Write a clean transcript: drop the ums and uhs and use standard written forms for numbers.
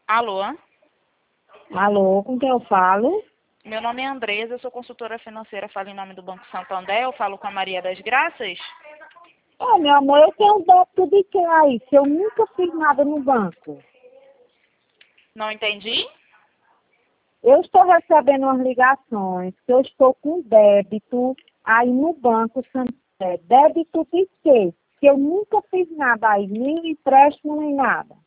Alô? Alô, com quem eu falo? Meu nome é Andresa, eu sou consultora financeira, falo em nome do Banco Santander, eu falo com a Maria das Graças. Meu amor, eu tenho um débito de quê aí? Se eu nunca fiz nada no banco. Não entendi? Eu estou recebendo umas ligações que eu estou com débito aí no Banco Santander. Débito de quê? Que eu nunca fiz nada aí, nem empréstimo, nem nada.